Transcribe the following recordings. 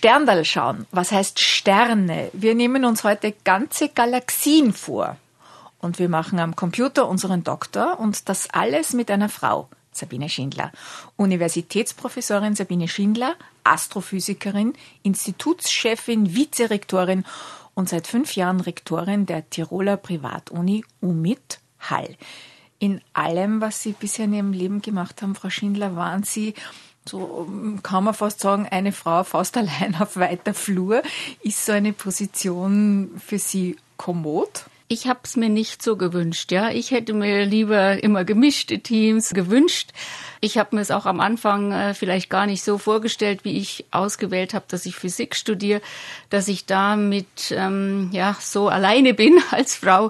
Sterndal schauen. Was heißt Sterne? Wir nehmen uns heute ganze Galaxien vor. Und wir machen am Computer unseren Doktor und das alles mit einer Frau, Sabine Schindler. Universitätsprofessorin Sabine Schindler, Astrophysikerin, Institutschefin, Vizerektorin und seit 5 Jahren Rektorin der Tiroler Privatuni UMIT Hall. In allem, was Sie bisher in Ihrem Leben gemacht haben, Frau Schindler, waren Sie, so kann man fast sagen, eine Frau fast allein auf weiter Flur. Ist so eine Position für Sie kommod? Ich habe es mir nicht so gewünscht, ja. Ich hätte mir lieber immer gemischte Teams gewünscht. Ich habe mir es auch am Anfang vielleicht gar nicht so vorgestellt, wie ich ausgewählt habe, dass ich Physik studiere, dass ich damit so alleine bin als Frau,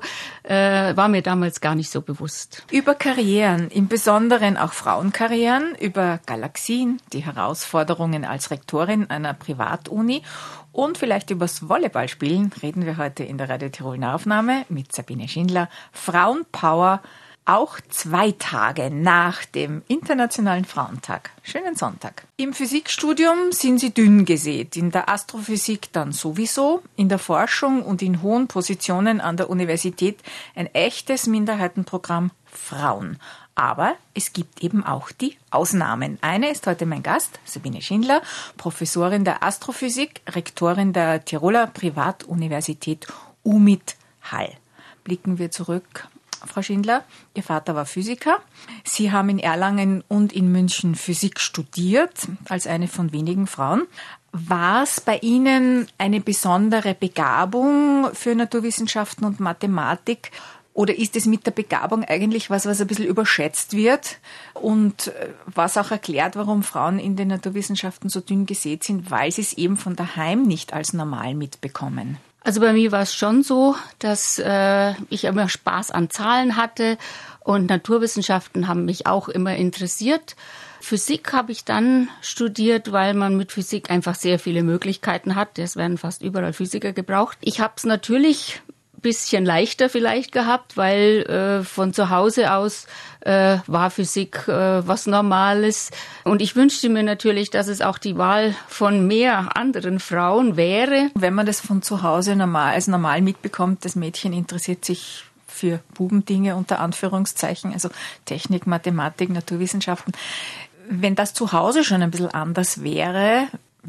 war mir damals gar nicht so bewusst. Über Karrieren, im Besonderen auch Frauenkarrieren, über Galaxien, die Herausforderungen als Rektorin einer Privatuni und vielleicht übers Volleyballspielen reden wir heute in der Radio Tirol Nahaufnahme mit Sabine Schindler. Frauenpower, auch 2 Tage nach dem Internationalen Frauentag. Schönen Sonntag. Im Physikstudium sind Sie dünn gesät, in der Astrophysik dann sowieso, in der Forschung und in hohen Positionen an der Universität ein echtes Minderheitenprogramm Frauen. Aber es gibt eben auch die Ausnahmen. Eine ist heute mein Gast, Sabine Schindler, Professorin der Astrophysik, Rektorin der Tiroler Privatuniversität UMIT Hall. Blicken wir zurück. Frau Schindler, Ihr Vater war Physiker. Sie haben in Erlangen und in München Physik studiert, als eine von wenigen Frauen. War es bei Ihnen eine besondere Begabung für Naturwissenschaften und Mathematik? Oder ist es mit der Begabung eigentlich was ein bisschen überschätzt wird und was auch erklärt, warum Frauen in den Naturwissenschaften so dünn gesät sind, weil sie es eben von daheim nicht als normal mitbekommen? Also bei mir war es schon so, dass ich immer Spaß an Zahlen hatte und Naturwissenschaften haben mich auch immer interessiert. Physik habe ich dann studiert, weil man mit Physik einfach sehr viele Möglichkeiten hat. Es werden fast überall Physiker gebraucht. Ich habe es natürlich bisschen leichter vielleicht gehabt, weil von zu Hause aus war Physik was Normales. Und ich wünschte mir natürlich, dass es auch die Wahl von mehr anderen Frauen wäre. Wenn man das von zu Hause als normal mitbekommt, das Mädchen interessiert sich für Bubendinge unter Anführungszeichen, also Technik, Mathematik, Naturwissenschaften. Wenn das zu Hause schon ein bisschen anders wäre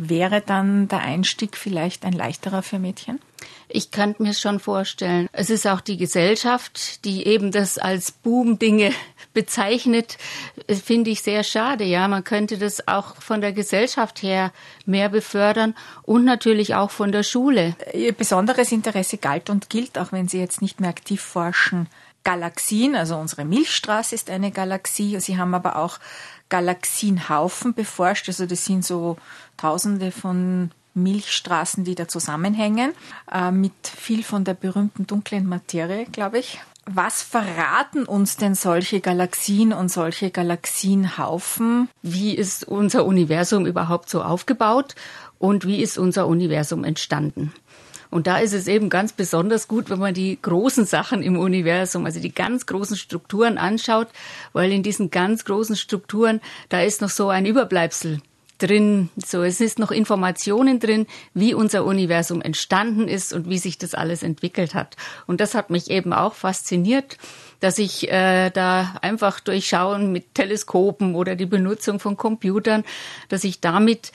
dann der Einstieg vielleicht ein leichterer für Mädchen? Ich könnte mir es schon vorstellen. Es ist auch die Gesellschaft, die eben das als Boom-Dinge bezeichnet, finde ich sehr schade. Ja, man könnte das auch von der Gesellschaft her mehr befördern und natürlich auch von der Schule. Ihr besonderes Interesse galt und gilt, auch wenn Sie jetzt nicht mehr aktiv forschen, Galaxien, also unsere Milchstraße ist eine Galaxie. Sie haben aber auch Galaxienhaufen beforscht, also das sind so Tausende von Milchstraßen, die da zusammenhängen, mit viel von der berühmten dunklen Materie, glaube ich. Was verraten uns denn solche Galaxien und solche Galaxienhaufen? Wie ist unser Universum überhaupt so aufgebaut und wie ist unser Universum entstanden? Und da ist es eben ganz besonders gut, wenn man die großen Sachen im Universum, also die ganz großen Strukturen anschaut, weil in diesen ganz großen Strukturen, da ist noch so ein Überbleibsel drin. So, es ist noch Informationen drin, wie unser Universum entstanden ist und wie sich das alles entwickelt hat. Und das hat mich eben auch fasziniert, dass ich da einfach durchschauen mit Teleskopen oder die Benutzung von Computern, dass ich damit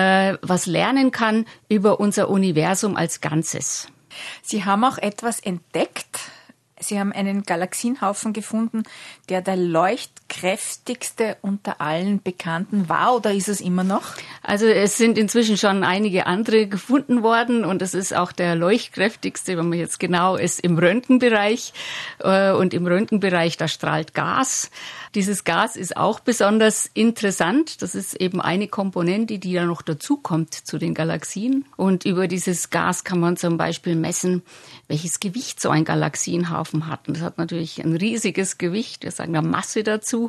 was lernen kann über unser Universum als Ganzes. Sie haben auch etwas entdeckt. Sie haben einen Galaxienhaufen gefunden, der leuchtkräftigste unter allen Bekannten war, oder ist es immer noch? Also es sind inzwischen schon einige andere gefunden worden und es ist auch der leuchtkräftigste, wenn man jetzt genau ist, im Röntgenbereich. Und im Röntgenbereich, da strahlt Gas. Dieses Gas ist auch besonders interessant. Das ist eben eine Komponente, die da noch dazukommt zu den Galaxien. Und über dieses Gas kann man zum Beispiel messen, welches Gewicht so ein Galaxienhaufen hat. Und das hat natürlich ein riesiges Gewicht. Wir sagen da Masse dazu.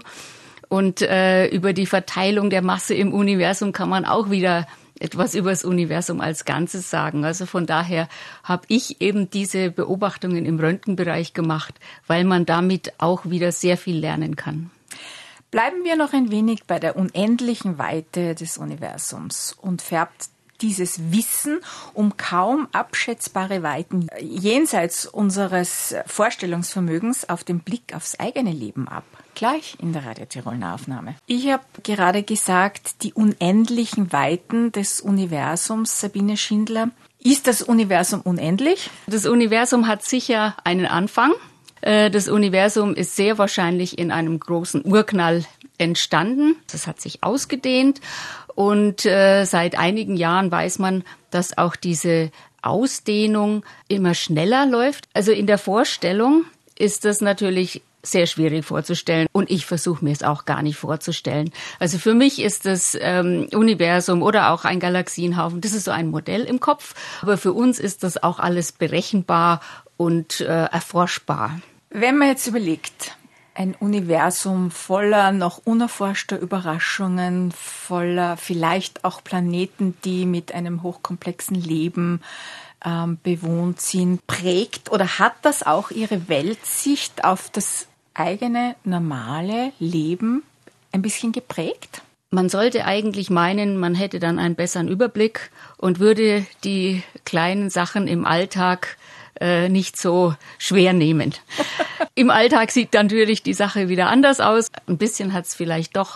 Und über die Verteilung der Masse im Universum kann man auch wieder etwas über das Universum als Ganzes sagen. Also von daher habe ich eben diese Beobachtungen im Röntgenbereich gemacht, weil man damit auch wieder sehr viel lernen kann. Bleiben wir noch ein wenig bei der unendlichen Weite des Universums und färbt dieses Wissen um kaum abschätzbare Weiten jenseits unseres Vorstellungsvermögens auf den Blick aufs eigene Leben ab. Gleich in der Radio Tiroler Aufnahme. Ich habe gerade gesagt, die unendlichen Weiten des Universums, Sabine Schindler. Ist das Universum unendlich? Das Universum hat sicher einen Anfang. Das Universum ist sehr wahrscheinlich in einem großen Urknall entstanden. Das hat sich ausgedehnt und seit einigen Jahren weiß man, dass auch diese Ausdehnung immer schneller läuft. Also in der Vorstellung ist das natürlich sehr schwierig vorzustellen und ich versuche mir es auch gar nicht vorzustellen. Also für mich ist das Universum oder auch ein Galaxienhaufen, das ist so ein Modell im Kopf, aber für uns ist das auch alles berechenbar und erforschbar. Wenn man jetzt überlegt, ein Universum voller noch unerforschter Überraschungen, voller vielleicht auch Planeten, die mit einem hochkomplexen Leben bewohnt sind, prägt oder hat das auch Ihre Weltsicht auf das eigene normale Leben ein bisschen geprägt? Man sollte eigentlich meinen, man hätte dann einen besseren Überblick und würde die kleinen Sachen im Alltag nicht so schwer nehmen. Im Alltag sieht natürlich die Sache wieder anders aus. Ein bisschen hat es vielleicht doch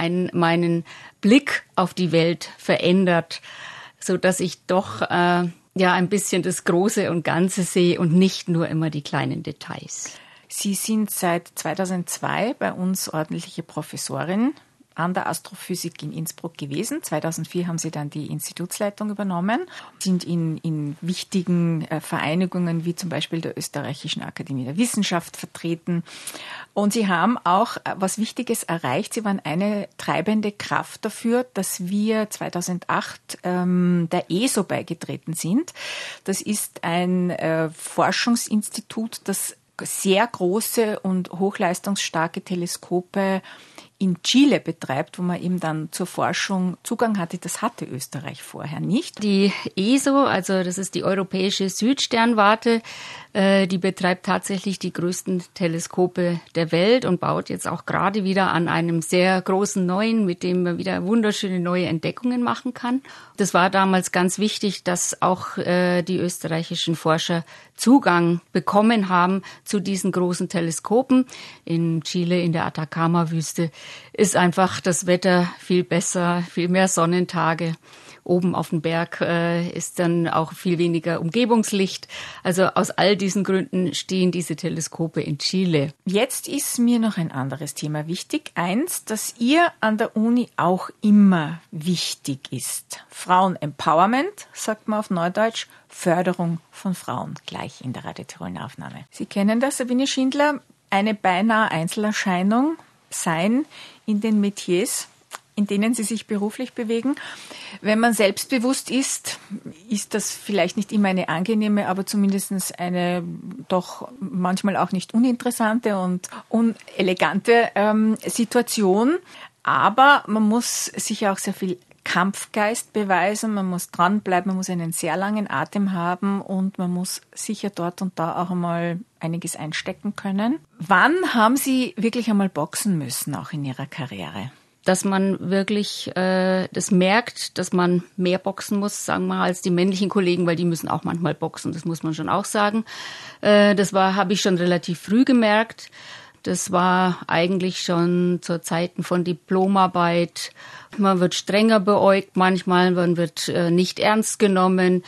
meinen Blick auf die Welt verändert, so dass ich doch ein bisschen das Große und Ganze sehe und nicht nur immer die kleinen Details. Sie sind seit 2002 bei uns ordentliche Professorin an der Astrophysik in Innsbruck gewesen. 2004 haben Sie dann die Institutsleitung übernommen, sind in wichtigen Vereinigungen wie zum Beispiel der Österreichischen Akademie der Wissenschaft vertreten. Und Sie haben auch was Wichtiges erreicht. Sie waren eine treibende Kraft dafür, dass wir 2008 der ESO beigetreten sind. Das ist ein Forschungsinstitut, das sehr große und hochleistungsstarke Teleskope in Chile betreibt, wo man eben dann zur Forschung Zugang hatte. Das hatte Österreich vorher nicht. Die ESO, also das ist die Europäische Südsternwarte, die betreibt tatsächlich die größten Teleskope der Welt und baut jetzt auch gerade wieder an einem sehr großen neuen, mit dem man wieder wunderschöne neue Entdeckungen machen kann. Das war damals ganz wichtig, dass auch die österreichischen Forscher Zugang bekommen haben zu diesen großen Teleskopen. In Chile, in der Atacama-Wüste, ist einfach das Wetter viel besser, viel mehr Sonnentage. Oben auf dem Berg ist dann auch viel weniger Umgebungslicht. Also aus all diesen Gründen stehen diese Teleskope in Chile. Jetzt ist mir noch ein anderes Thema wichtig. Eins, das ihr an der Uni auch immer wichtig ist. Frauen-Empowerment, sagt man auf Neudeutsch, Förderung von Frauen, gleich in der Radio Tiroler Aufnahme. Sie kennen das, Sabine Schindler, eine beinahe Einzelerscheinung sein in den Metiers, in denen Sie sich beruflich bewegen. Wenn man selbstbewusst ist, ist das vielleicht nicht immer eine angenehme, aber zumindest eine doch manchmal auch nicht uninteressante und unelegante Situation. Aber man muss sich auch sehr viel Kampfgeist beweisen, man muss dranbleiben, man muss einen sehr langen Atem haben und man muss sicher dort und da auch einmal einiges einstecken können. Wann haben Sie wirklich einmal boxen müssen, auch in Ihrer Karriere? Dass man wirklich das merkt, dass man mehr boxen muss, sagen wir mal, als die männlichen Kollegen, weil die müssen auch manchmal boxen, das muss man schon auch sagen. Habe ich schon relativ früh gemerkt. Das war eigentlich schon zur Zeiten von Diplomarbeit. Man wird strenger beäugt manchmal, man wird nicht ernst genommen,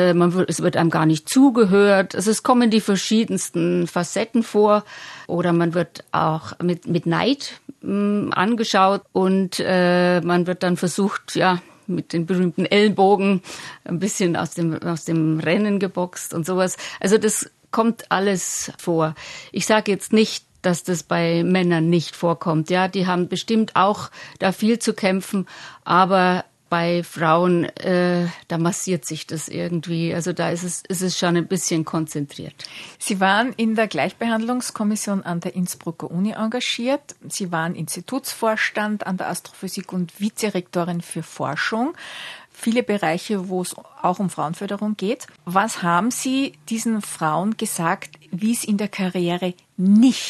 es wird einem gar nicht zugehört. Also es kommen die verschiedensten Facetten vor oder man wird auch mit Neid angeschaut und man wird dann versucht, mit den berühmten Ellbogen ein bisschen aus dem Rennen geboxt und sowas. Also das kommt alles vor. Ich sage jetzt nicht, dass das bei Männern nicht vorkommt. Ja, die haben bestimmt auch da viel zu kämpfen, aber bei Frauen, da massiert sich das irgendwie. Also da ist es schon ein bisschen konzentriert. Sie waren in der Gleichbehandlungskommission an der Innsbrucker Uni engagiert. Sie waren Institutsvorstand an der Astrophysik und Vizerektorin für Forschung. Viele Bereiche, wo es auch um Frauenförderung geht. Was haben Sie diesen Frauen gesagt, wie es in der Karriere nicht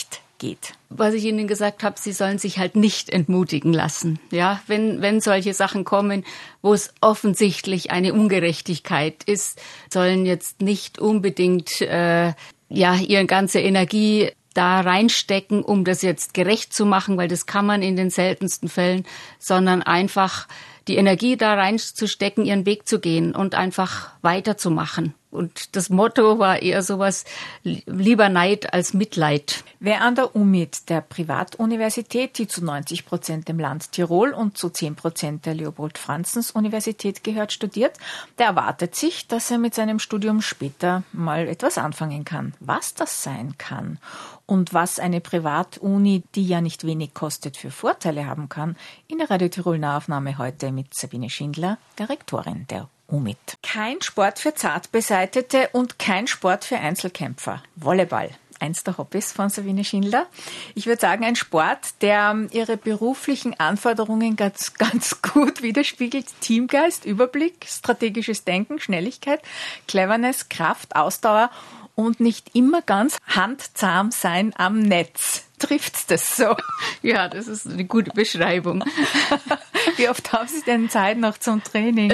geht. Was ich Ihnen gesagt habe, Sie sollen sich halt nicht entmutigen lassen. Ja, wenn solche Sachen kommen, wo es offensichtlich eine Ungerechtigkeit ist, sollen jetzt nicht unbedingt ihre ganze Energie da reinstecken, um das jetzt gerecht zu machen, weil das kann man in den seltensten Fällen, sondern einfach die Energie da reinzustecken, ihren Weg zu gehen und einfach weiterzumachen. Und das Motto war eher sowas, lieber Neid als Mitleid. Wer an der UMIT, der Privatuniversität, die zu 90% dem Land Tirol und zu 10% der Leopold-Franzens-Universität gehört, studiert, der erwartet sich, dass er mit seinem Studium später mal etwas anfangen kann. Was das sein kann und was eine Privatuni, die ja nicht wenig kostet, für Vorteile haben kann, in der Radio Tirol Nahaufnahme heute mit Sabine Schindler, der Rektorin der UMIT. Kein Sport für Zartbeseitete und kein Sport für Einzelkämpfer. Volleyball. Eins der Hobbys von Sabine Schindler. Ich würde sagen, ein Sport, der ihre beruflichen Anforderungen ganz gut widerspiegelt. Teamgeist, Überblick, strategisches Denken, Schnelligkeit, Cleverness, Kraft, Ausdauer und nicht immer ganz handzahm sein am Netz. Trifft's das so? Ja, das ist eine gute Beschreibung. Wie oft haben Sie denn Zeit noch zum Training?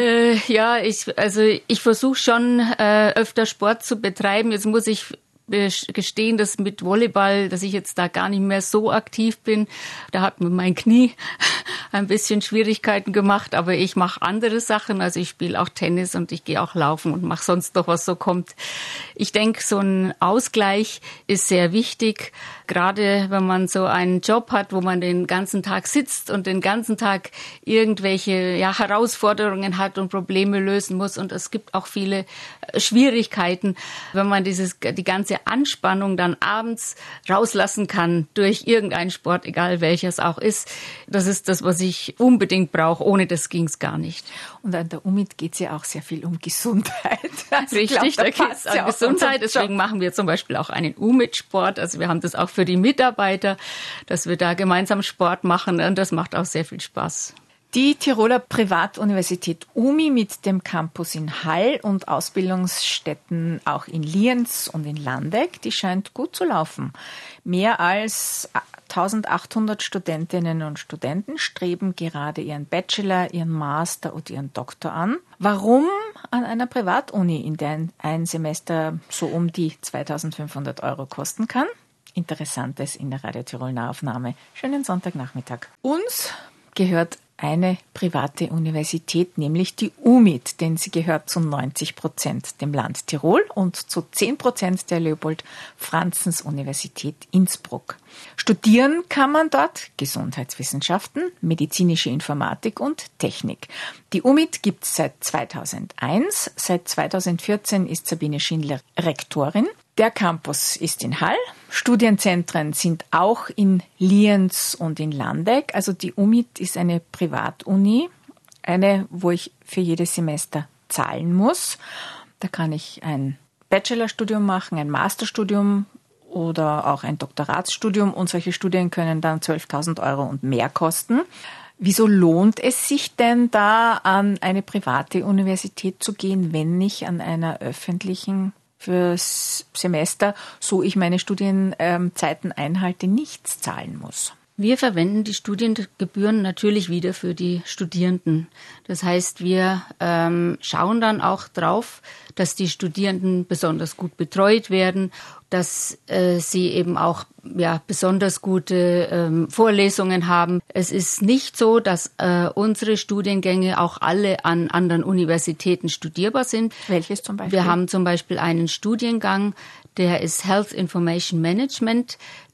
Ich versuche schon öfter Sport zu betreiben. Jetzt muss ich gestehen, dass mit Volleyball, dass ich jetzt da gar nicht mehr so aktiv bin. Da hat mir mein Knie ein bisschen Schwierigkeiten gemacht, aber ich mache andere Sachen. Also ich spiele auch Tennis und ich gehe auch laufen und mache sonst noch, was so kommt. Ich denke, so ein Ausgleich ist sehr wichtig, gerade wenn man so einen Job hat, wo man den ganzen Tag sitzt und den ganzen Tag irgendwelche Herausforderungen hat und Probleme lösen muss. Und es gibt auch viele Schwierigkeiten, wenn man die ganze Anspannung dann abends rauslassen kann durch irgendeinen Sport, egal welches auch ist. Das ist das, was ich unbedingt brauche. Ohne das ging es gar nicht. Und an der UMIT geht es ja auch sehr viel um Gesundheit. Also richtig, da geht es um Gesundheit. Deswegen machen wir zum Beispiel auch einen UMIT-Sport. Also wir haben das auch für die Mitarbeiter, dass wir da gemeinsam Sport machen. Und das macht auch sehr viel Spaß. Die Tiroler Privatuniversität UMI mit dem Campus in Hall und Ausbildungsstätten auch in Lienz und in Landeck, die scheint gut zu laufen. Mehr als 1800 Studentinnen und Studenten streben gerade ihren Bachelor, ihren Master und ihren Doktor an. Warum an einer Privatuni, in der ein Semester so um die 2.500 € kosten kann? Interessantes in der Radio Tirol Nahaufnahme. Schönen Sonntagnachmittag. Uns gehört eine private Universität, nämlich die UMIT, denn sie gehört zu 90% dem Land Tirol und zu 10% der Leopold-Franzens-Universität Innsbruck. Studieren kann man dort Gesundheitswissenschaften, medizinische Informatik und Technik. Die UMIT gibt es seit 2001. Seit 2014 ist Sabine Schindler Rektorin. Der Campus ist in Hall. Studienzentren sind auch in Lienz und in Landeck. Also die UMIT ist eine Privatuni, eine, wo ich für jedes Semester zahlen muss. Da kann ich ein Bachelorstudium machen, ein Masterstudium oder auch ein Doktoratsstudium. Und solche Studien können dann 12.000 € und mehr kosten. Wieso lohnt es sich denn da, an eine private Universität zu gehen, wenn nicht an einer öffentlichen fürs Semester, so ich meine Studienzeiten einhalte, nichts zahlen muss? Wir verwenden die Studiengebühren natürlich wieder für die Studierenden. Das heißt, wir schauen dann auch drauf, dass die Studierenden besonders gut betreut werden, dass sie eben auch besonders gute Vorlesungen haben. Es ist nicht so, dass unsere Studiengänge auch alle an anderen Universitäten studierbar sind. Welches zum Beispiel? Wir haben zum Beispiel einen Studiengang, der ist Health Information Management.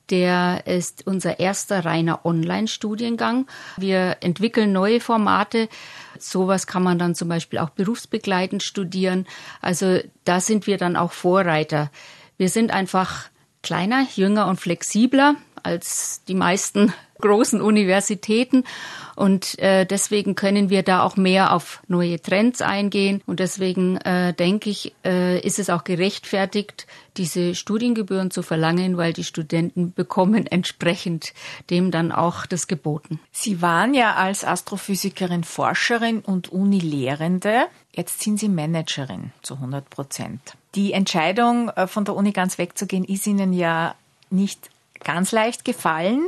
Der ist unser erster reiner Online-Studiengang. Wir entwickeln neue Formate. Sowas kann man dann zum Beispiel auch berufsbegleitend studieren. Also da sind wir dann auch Vorreiter. Wir sind einfach kleiner, jünger und flexibler als die meisten großen Universitäten und deswegen können wir da auch mehr auf neue Trends eingehen und deswegen denke ich, ist es auch gerechtfertigt, diese Studiengebühren zu verlangen, weil die Studenten bekommen entsprechend dem dann auch das geboten. Sie waren ja als Astrophysikerin Forscherin und Unilehrende. Jetzt sind Sie Managerin zu 100%. Die Entscheidung, von der Uni ganz wegzugehen, ist Ihnen ja nicht ganz leicht gefallen.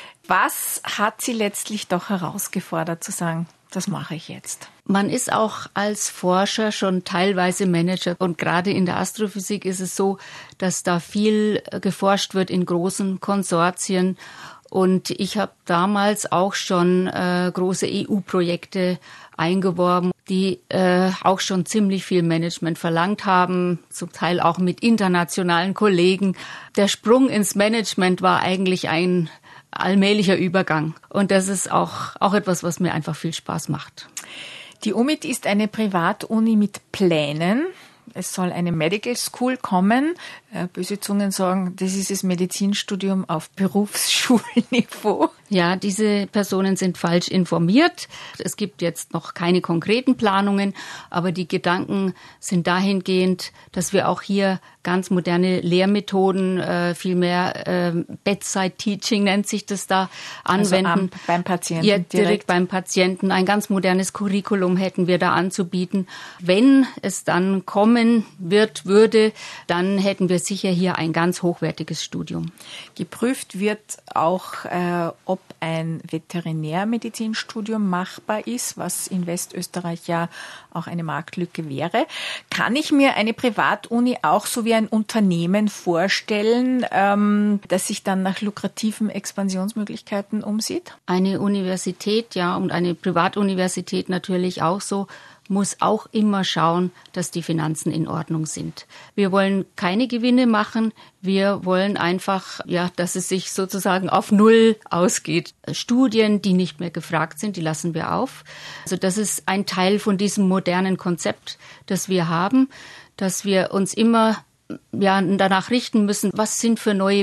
Was hat Sie letztlich doch herausgefordert zu sagen, das mache ich jetzt? Man ist auch als Forscher schon teilweise Manager und gerade in der Astrophysik ist es so, dass da viel geforscht wird in großen Konsortien. Und ich habe damals auch schon große EU-Projekte eingeworben, die auch schon ziemlich viel Management verlangt haben, zum Teil auch mit internationalen Kollegen. Der Sprung ins Management war eigentlich ein allmählicher Übergang. Und das ist auch etwas, was mir einfach viel Spaß macht. Die UMIT ist eine Privatuni mit Plänen. Es soll eine Medical School kommen. Böse Zungen sagen, das ist das Medizinstudium auf Berufsschulniveau. Ja, diese Personen sind falsch informiert. Es gibt jetzt noch keine konkreten Planungen, aber die Gedanken sind dahingehend, dass wir auch hier ganz moderne Lehrmethoden, viel mehr Bedside Teaching nennt sich das da, anwenden. Also beim Patienten. Ja, direkt beim Patienten. Ein ganz modernes Curriculum hätten wir da anzubieten. Wenn es dann kommen würde, dann hätten wir sicher hier ein ganz hochwertiges Studium. Geprüft wird auch, ob ein Veterinärmedizinstudium machbar ist, was in Westösterreich ja auch eine Marktlücke wäre. Kann ich mir eine Privatuni auch so wie ein Unternehmen vorstellen, das sich dann nach lukrativen Expansionsmöglichkeiten umsieht? Eine Universität, ja, und eine Privatuniversität natürlich auch so, muss auch immer schauen, dass die Finanzen in Ordnung sind. Wir wollen keine Gewinne machen. Wir wollen einfach, ja, dass es sich sozusagen auf Null ausgeht. Studien, die nicht mehr gefragt sind, die lassen wir auf. Also das ist ein Teil von diesem modernen Konzept, das wir haben, dass wir uns immer danach richten müssen, was sind für neue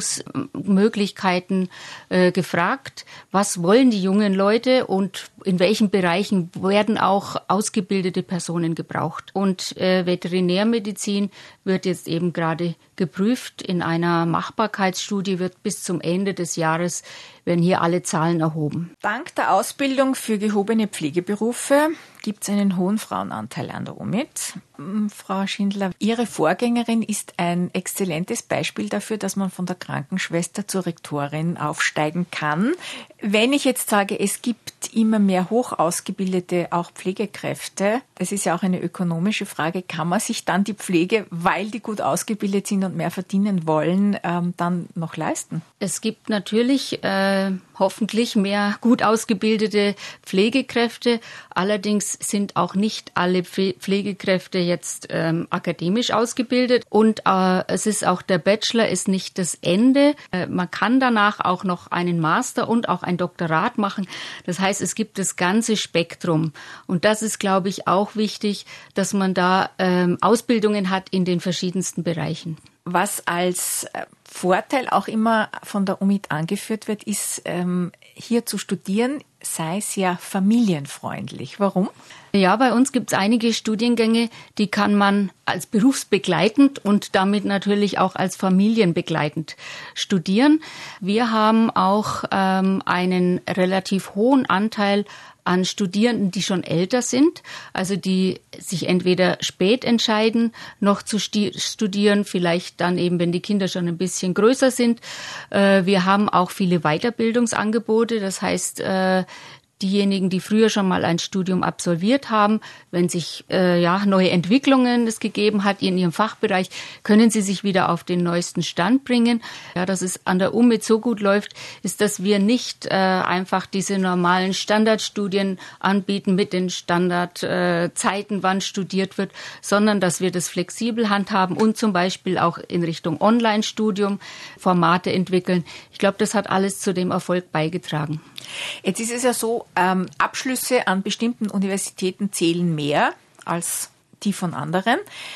Bildungsmöglichkeiten gefragt, was wollen die jungen Leute und in welchen Bereichen werden auch ausgebildete Personen gebraucht. Und Veterinärmedizin wird jetzt eben gerade geprüft. In einer Machbarkeitsstudie wird bis zum Ende des Jahres werden hier alle Zahlen erhoben. Dank der Ausbildung für gehobene Pflegeberufe gibt es einen hohen Frauenanteil an der UMIT. Frau Schindler, Ihre Vorgängerin ist ein exzellentes Beispiel dafür, dass man von der Krankenschwester zur Rektorin aufsteigen kann. Wenn ich jetzt sage, es gibt immer mehr hoch ausgebildete auch Pflegekräfte, das ist ja auch eine ökonomische Frage, kann man sich dann die Pflege, weil die gut ausgebildet sind und mehr verdienen wollen, dann noch leisten? Es gibt natürlich hoffentlich mehr gut ausgebildete Pflegekräfte. Allerdings sind auch nicht alle Pflegekräfte jetzt akademisch ausgebildet. Und es ist auch, der Bachelor ist nicht das Ende. Man kann danach auch noch einen Master und auch ein Doktorat machen. Das heißt, es gibt das ganze Spektrum. Und das ist, glaube ich, auch wichtig, dass man da Ausbildungen hat in den verschiedensten Bereichen. Was als Vorteil auch immer von der UMIT angeführt wird, ist, hier zu studieren, sei sehr familienfreundlich. Warum? Ja, bei uns gibt es einige Studiengänge, die kann man als berufsbegleitend und damit natürlich auch als familienbegleitend studieren. Wir haben auch einen relativ hohen Anteil an Studierenden, die schon älter sind, also die sich entweder spät entscheiden, noch zu studieren, vielleicht dann eben, wenn die Kinder schon ein bisschen größer sind. Wir haben auch viele Weiterbildungsangebote, das heißt, diejenigen, die früher schon mal ein Studium absolviert haben, wenn sich neue Entwicklungen es gegeben hat in ihrem Fachbereich, können sie sich wieder auf den neuesten Stand bringen. Ja, dass es an der UMIT so gut läuft, ist, dass wir nicht einfach diese normalen Standardstudien anbieten mit den Standardzeiten, wann studiert wird, sondern dass wir das flexibel handhaben und zum Beispiel auch in Richtung Online-Studium Formate entwickeln. Ich glaube, das hat alles zu dem Erfolg beigetragen. Jetzt ist es ja so, Abschlüsse an bestimmten Universitäten zählen mehr als die von anderen.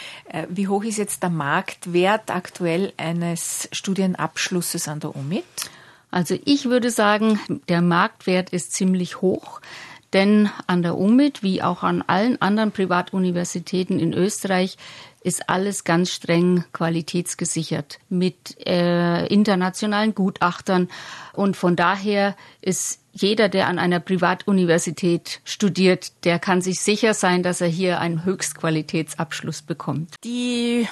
Wie hoch ist jetzt der Marktwert aktuell eines Studienabschlusses an der UMIT? Also ich würde sagen, der Marktwert ist ziemlich hoch. Denn an der UMIT, wie auch an allen anderen Privatuniversitäten in Österreich, ist alles ganz streng qualitätsgesichert mit internationalen Gutachtern. Und von daher ist jeder, der an einer Privatuniversität studiert, der kann sich sicher sein, dass er hier einen Höchstqualitätsabschluss bekommt. Die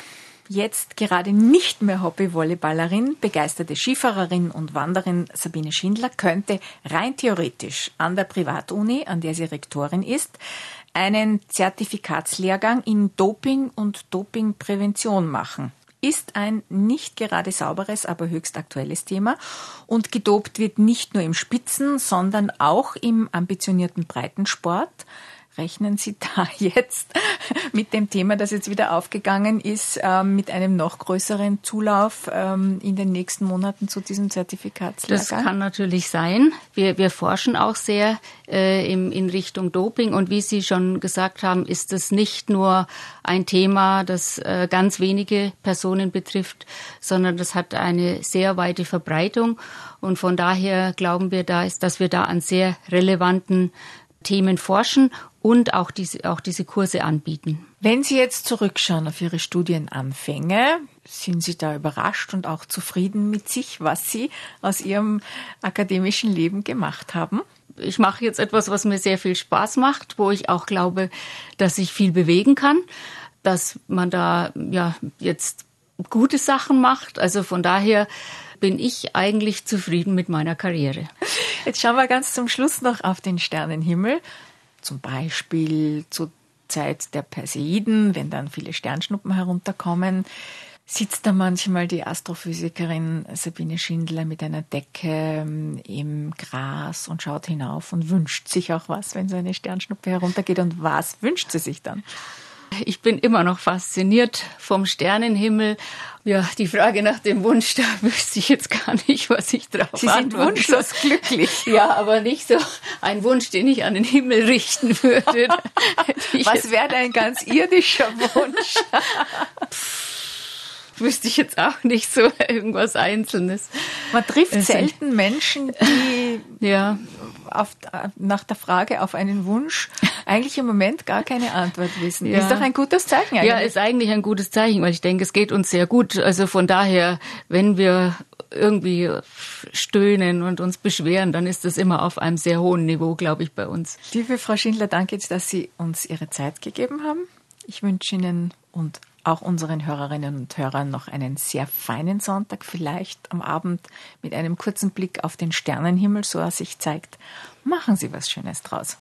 Jetzt gerade nicht mehr Hobby-Volleyballerin, begeisterte Skifahrerin und Wanderin Sabine Schindler könnte rein theoretisch an der Privatuni, an der sie Rektorin ist, einen Zertifikatslehrgang in Doping und Dopingprävention machen. Ist ein nicht gerade sauberes, aber höchst aktuelles Thema. Und gedopt wird nicht nur im Spitzen, sondern auch im ambitionierten Breitensport. Rechnen Sie da jetzt mit dem Thema, das jetzt wieder aufgegangen ist, mit einem noch größeren Zulauf in den nächsten Monaten zu diesem Zertifikatslehrgang? Das kann natürlich sein. Wir forschen auch sehr in Richtung Doping. Und wie Sie schon gesagt haben, ist es nicht nur ein Thema, das ganz wenige Personen betrifft, sondern das hat eine sehr weite Verbreitung. Und von daher glauben wir, dass wir da an sehr relevanten Themen forschen und auch diese Kurse anbieten. Wenn Sie jetzt zurückschauen auf Ihre Studienanfänge, sind Sie da überrascht und auch zufrieden mit sich, was Sie aus Ihrem akademischen Leben gemacht haben? Ich mache jetzt etwas, was mir sehr viel Spaß macht, wo ich auch glaube, dass ich viel bewegen kann, dass man da jetzt gute Sachen macht. Also von daher bin ich eigentlich zufrieden mit meiner Karriere. Jetzt schauen wir ganz zum Schluss noch auf den Sternenhimmel. Zum Beispiel zur Zeit der Perseiden, wenn dann viele Sternschnuppen herunterkommen, sitzt da manchmal die Astrophysikerin Sabine Schindler mit einer Decke im Gras und schaut hinauf und wünscht sich auch was, wenn so eine Sternschnuppe heruntergeht. Und was wünscht sie sich dann? Ich bin immer noch fasziniert vom Sternenhimmel. Ja, die Frage nach dem Wunsch, da wüsste ich jetzt gar nicht, was ich drauf Sie sind wunschlos glücklich. Ja, aber nicht so ein Wunsch, den ich an den Himmel richten würde. Was wäre ein ganz irdischer Wunsch? Wüsste ich jetzt auch nicht so irgendwas Einzelnes. Man trifft selten Menschen, die nach der Frage auf einen Wunsch eigentlich im Moment gar keine Antwort wissen. Ja. Ist doch ein gutes Zeichen eigentlich. Ja, ist eigentlich ein gutes Zeichen, weil ich denke, es geht uns sehr gut. Also von daher, wenn wir irgendwie stöhnen und uns beschweren, dann ist das immer auf einem sehr hohen Niveau, glaube ich, bei uns. Liebe Frau Schindler, danke jetzt, dass Sie uns Ihre Zeit gegeben haben. Ich wünsche Ihnen und auch unseren Hörerinnen und Hörern noch einen sehr feinen Sonntag, vielleicht am Abend mit einem kurzen Blick auf den Sternenhimmel, so er sich zeigt. Machen Sie was Schönes draus.